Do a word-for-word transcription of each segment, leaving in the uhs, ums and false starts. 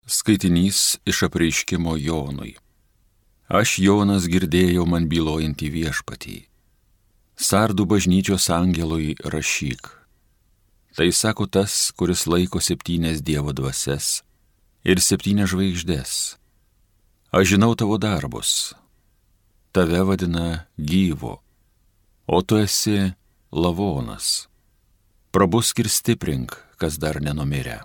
Skaitinys iš apreiškimo Jonui. Aš Jonas girdėjau man bylojantį viešpatį. Sardų bažnyčios angelui rašyk. Tai sako tas, kuris laiko septynias Dievo dvasias ir septynias žvaigždės. Aš žinau tavo darbus. Tave vadina gyvu, o tu esi lavonas. Prabusk ir stiprink, kas dar nenumirė.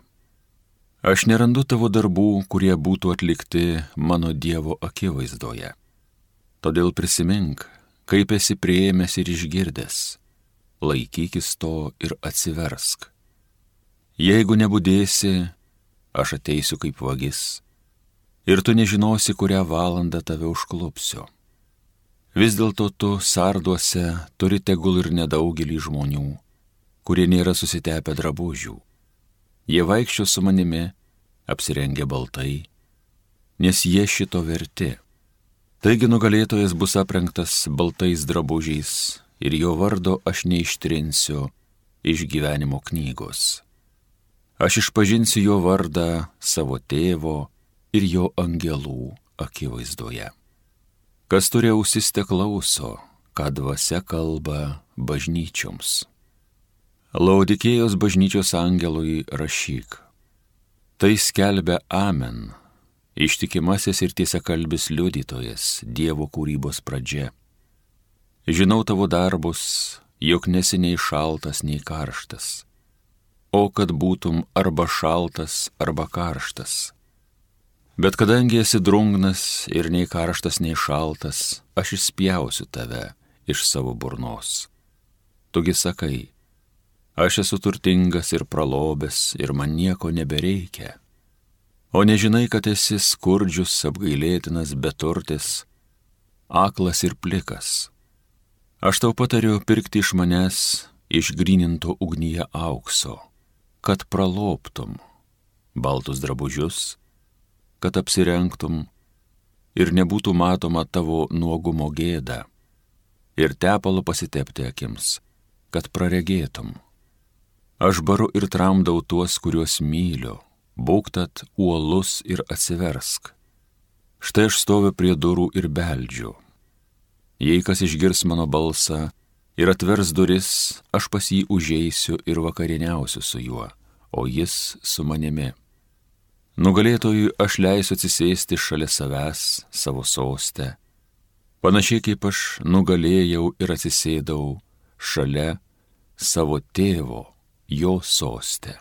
Aš nerandu tavo darbų, kurie būtų atlikti mano Dievo akivaizdoje. Todėl prisimink, kaip esi priėmęs ir išgirdęs. Laikykis to ir atsiversk. Jeigu nebudėsi, aš ateisiu kaip vagis, ir tu nežinosi, kurią valandą tave užklupsiu. Vis dėlto tu sarduose turi tegul ir nedaugelį žmonių, kurie nėra susitepę drabužių. Jie vaikščio su manimi, apsirengę baltai, nes jie šito verti. Taigi nugalėtojas bus aprengtas baltais drabužiais ir jo vardo aš neištrinsiu iš gyvenimo knygos. Aš išpažinsiu jo vardą savo tėvo ir jo angelų akivaizdoje. Kas turi ausis te klauso, ką dvasia kalba bažnyčioms. Laodikėjos bažnyčios angelui rašyk. Tai skelbia Amen, ištikimasis ir tiesakalbis liudytojas, Dievo kūrybos pradžia. Žinau tavo darbus, jog nesi nei šaltas, nei karštas. O kad būtum arba šaltas, arba karštas. Bet kadangi esi drungnas ir nei karštas, nei šaltas, aš išspjausiu tave iš savo burnos. Tugi sakai, aš esu turtingas ir pralobęs ir man nieko nebereikia. O nežinai, kad esi skurdžius, apgailėtinas, beturtis, aklas ir plikas. Aš tau patariu pirkti iš manęs išgryninto ugnyje aukso, kad pralobtum baltus drabužius, kad apsirengtum ir nebūtų matoma tavo nuogumo gėda, ir tepalu pasitepti akims, kad praregėtum. Aš baru ir tramdau tuos, kuriuos myliu, būk tad uolus ir atsiversk. Štai aš stoviu prie durų ir beldžiu. Jei kas išgirs mano balsą ir atvers duris, aš pas jį užeisiu ir vakarieniausiu su juo, o jis su manimi. Nugalėtojui aš leisiu atsisėsti šalia savęs savo soste, panašiai kaip aš nugalėjau ir atsisėdau šalia savo tėvo, jo soste.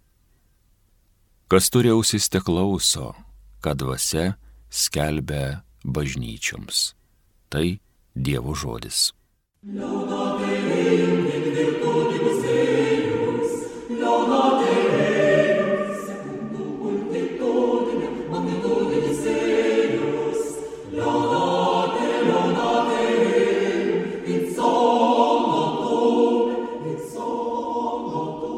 Kas turi ausis te klauso, ką dvasia skelbia bažnyčioms. Tai Dievo žodis. Laudate Deum in virtutibus eius, laudate Deum secundum multitudinem magnitudibus eius, laudate, laudate Deum in sommatum, in sommatum.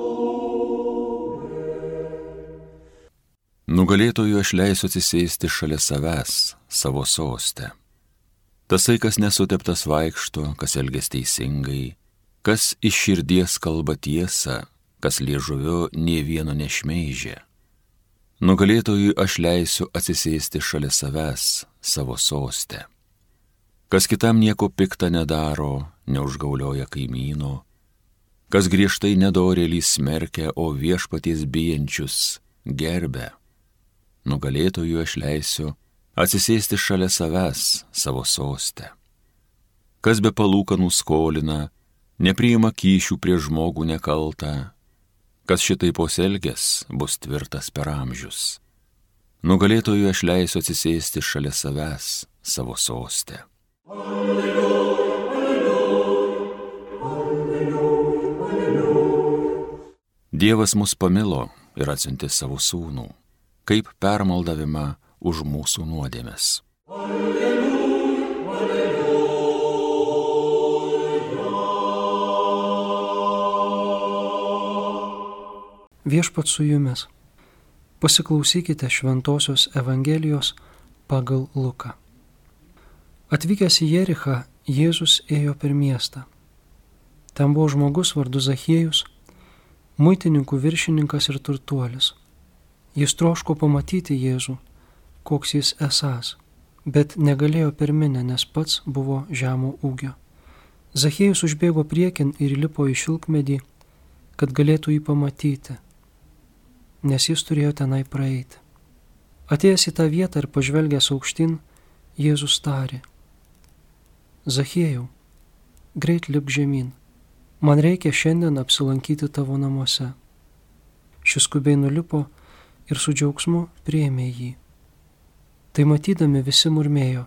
Nugalėtojui aš leisiu atsisėsti šalia savęs savo soste. Tasai, kas nesuteptas vaikšto, kas elgias teisingai, kas iš širdies kalba tiesą, kas liežuviu nė vieno nešmeižia. Nugalėtojui aš leisiu atsisėsti šalia savęs savo soste. Kas kitam nieko pikta nedaro, neužgaulioja kaimyno, kas griežtai nedorėlį smerkia, o viešpaties bijančius gerbia. Nugalėtojui aš leisiu atsisėsti šalia savęs savo soste. Kas be palūkanų skolina, nepriima kyšių prie žmogų nekaltą, kas šitai pasielgęs bus tvirtas per amžius. Nugalėtojui aš leisiu atsisėsti šalia savęs savo soste. Alleluja, alleluja, alleluja, alleluja. Dievas mus pamilo ir atsiuntė savo sūnų, kaip permaldavimą už mūsų nuodėmes. Alleluja, alleluja. Viešpats su jumis. Pasiklausykite Šventosios Evangelijos pagal Luką. Atvykęs į Jerichą, Jėzus ėjo per miestą. Ten buvo žmogus vardu Zachiejus, muitininkų viršininkas ir turtuolis. Jis troško pamatyti Jėzų, koks jis esąs, bet negalėjo per minią, nes pats buvo žemo ūgio. Zachiejus užbėgo priekin ir įlipo į šilkmedį, kad galėtų jį pamatyti, nes jis turėjo tenai praeiti. Atėjęs į tą vietą ir pažvelgęs aukštyn, Jėzus tarė: Zachiejau, greit lipk žemyn, man reikia šiandien apsilankyti tavo namuose. Šis skubiai nulipo ir su džiaugsmu priėmė jį. Tai matydami visi murmėjo: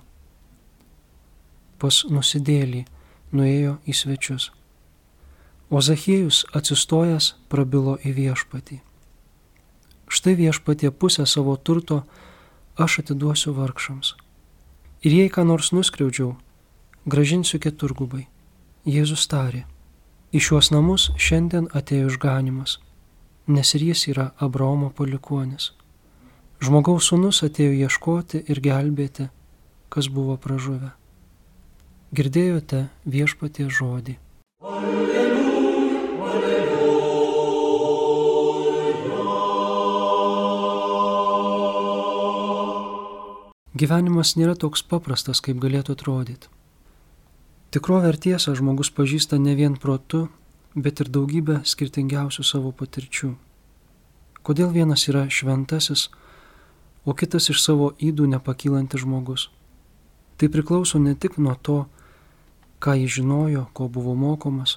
pas nusidėlį nuėjo į svečius. O Zachiejus atsistojęs prabilo į viešpatį: štai viešpatie, pusę savo turto aš atiduosiu vargšams. Ir jei ką nors nuskriaudžiau, grąžinsiu keturgubai. Jėzus tarė: į šiuos namus šiandien atėjo išganimas, nes ir jis yra Abraomo palikuonis. Žmogaus sūnus atėjo ieškoti ir gelbėti, kas buvo pražuvę. Girdėjote viešpaties žodį. Gyvenimas nėra toks paprastas, kaip galėtų atrodyti. Tikrovę ir tiesą žmogus pažįsta ne vien protu, bet ir daugybę skirtingiausių savo patirčių. Kodėl vienas yra šventasis, o kitas iš savo ydų nepakylantis žmogus? Tai priklauso ne tik nuo to, ką jis žinojo, ko buvo mokomas,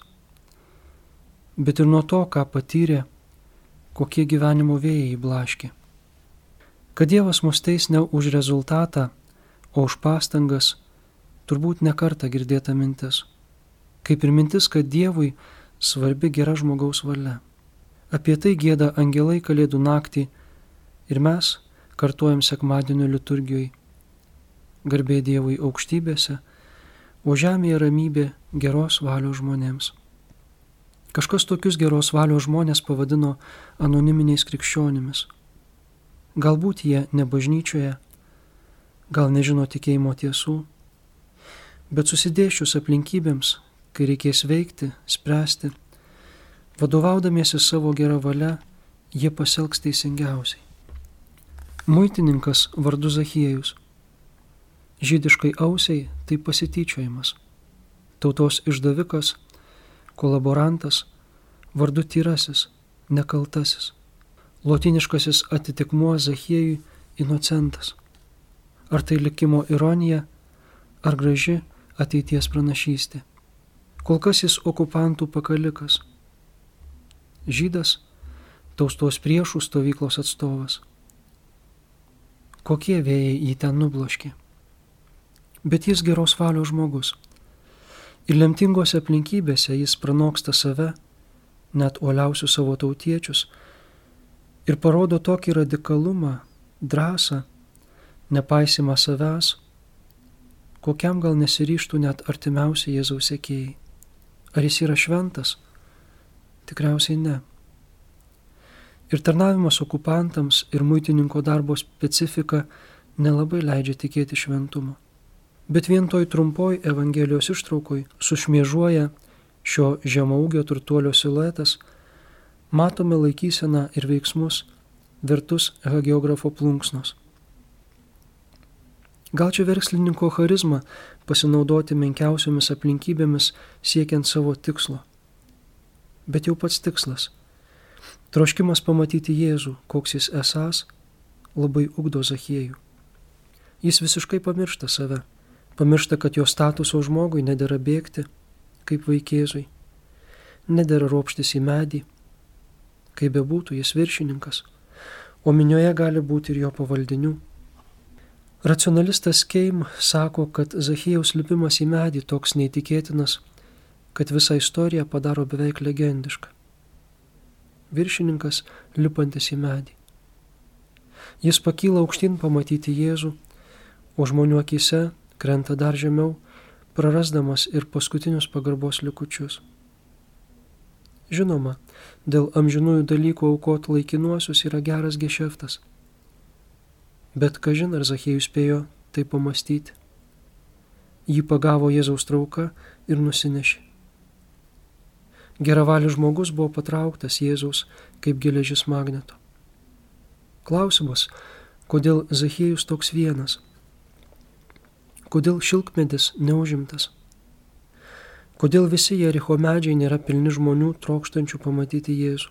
bet ir nuo to, ką patyrė, kokie gyvenimo vėjai jį blaškė. Kad Dievas mus teis ne už rezultatą, o už pastangas, turbūt ne kartą girdėta mintis. Kaip ir mintis, kad Dievui svarbi gera žmogaus valia. Apie tai gieda angelai kalėdų naktį ir mes kartuojam sekmadienio liturgijoj. Garbė Dievui aukštybėse, o žemėje ramybė geros valios žmonėms. Kažkas tokius geros valios žmonės pavadino anoniminiais krikščionimis. Galbūt jie ne bažnyčioje, gal nežino tikėjimo tiesų, bet susidėsčius aplinkybėms, kai reikės veikti, spręsti, vadovaudamiesi savo gerą valią, jie pasielgs teisingiausiai. Muitininkas vardu Zachiejus. Žydiškai ausiai tai pasityčiojimas. Tautos išdavikas, kolaborantas, vardu tyrasis, nekaltasis. Lotyniškasis atitikmuo Zachiejui inocentas. Ar tai likimo ironija, ar graži ateities pranašystė. Kol kas jis okupantų pakalikas. Žydas, taustos priešų stovyklos atstovas. Kokie vėjai jį ten nubloškė. Bet jis geros valios žmogus. Ir lemtingose aplinkybėse jis pranoksta save, net uoliausius savo tautiečius, ir parodo tokį radikalumą, drąsą, nepaisimą savęs, kokiam gal nesiryžtų net artimiausi Jėzaus sekėjai. Ar jis yra šventas? Tikriausiai ne. Ir tarnavimas okupantams ir muitininko darbo specifika nelabai leidžia tikėti šventumo. Bet vien toj trumpoj Evangelijos ištraukoj sušmėžuoja šio žemaūgio turtuolio siluetas, matome laikyseną ir veiksmus vertus hagiografo plunksnos. Gal čia verslininko charizma pasinaudoti menkiausiomis aplinkybėmis siekiant savo tikslo. Bet jau pats tikslas. Troškimas pamatyti Jėzų, koks jis esąs, labai ugdo Zachiejų. Jis visiškai pamiršta save. Pamiršta, kad jo statuso žmogui nedera bėgti, kaip vaikėzui. Nedera ropštis į medį. Kaip bebūtų, jis viršininkas, o minioje gali būti ir jo pavaldinių. Racionalistas Keim sako, kad Zachiejaus lipimas į medį toks neįtikėtinas, kad visą istoriją padaro beveik legendišką. Viršininkas lipantis į medį. Jis pakyla aukštyn pamatyti Jėzų, o žmonių akyse krenta dar žemiau, prarasdamas ir paskutinius pagarbos likučius. Žinoma, dėl amžinųjų dalykų aukot laikinuosius yra geras gešeftas. Bet kažin ar Zachiejus spėjo tai pamastyti. Jį pagavo Jėzaus trauka ir nusinešė. Geravalis žmogus buvo patrauktas Jėzaus kaip geležis magneto. Klausimas, kodėl Zachiejus toks vienas? Kodėl šilkmedis neužimtas? Kodėl visi Jericho medžiai nėra pilni žmonių trokštančių pamatyti Jėzų?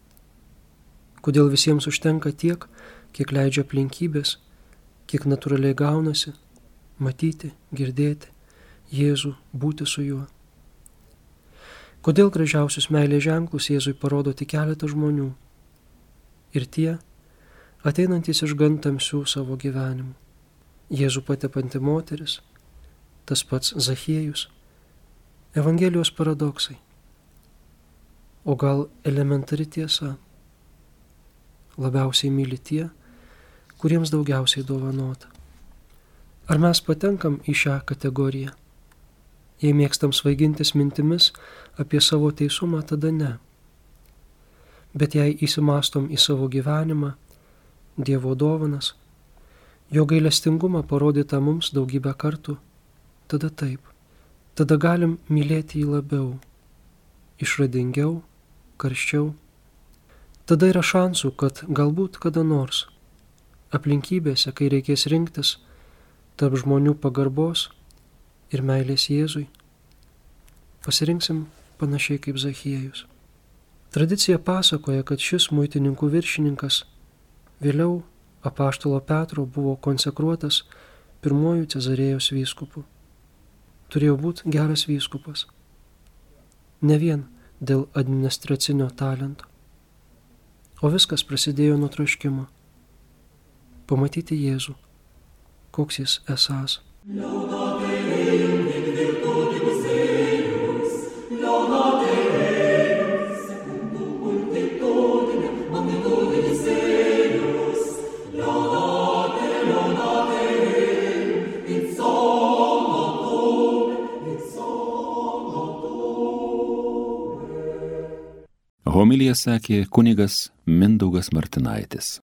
Kodėl visiems užtenka tiek, kiek leidžia aplinkybės, kiek natūraliai gaunasi matyti, girdėti Jėzų, būti su juo? Kodėl gražiausius meilės ženklus Jėzui parodo tik keletą žmonių? Ir tie, ateinantys iš gan tamsių savo gyvenimų. Jėzų patepanti moteris, tas pats Zachiejus. Evangelijos paradoksai. O gal elementari tiesa? Labiausiai myli tie, kuriems daugiausiai dovanota. Ar mes patenkam į šią kategoriją? Jei mėgstam svaigintis mintimis apie savo teisumą, tada ne. Bet jei įsimastom į savo gyvenimą, Dievo dovanas, jo gailestingumą parodytą mums daugybę kartų, tada taip. Tada galim mylėti jį labiau, išradingiau, karščiau. Tada yra šansų, kad galbūt kada nors, aplinkybėse, kai reikės rinktis tarp žmonių pagarbos ir meilės Jėzui, pasirinksim panašiai kaip Zachiejus. Tradicija pasakoja, kad šis muitininkų viršininkas vėliau apaštalo Petro buvo konsekruotas pirmuoju Cezarėjos vyskupu. Turėjo būti geras vyskupas. Ne vien dėl administracinio talento. O viskas prasidėjo nuo troškimo. Pamatyti Jėzų, koks jis esąs. Homiliją sakė kunigas Mindaugas Martinaitis.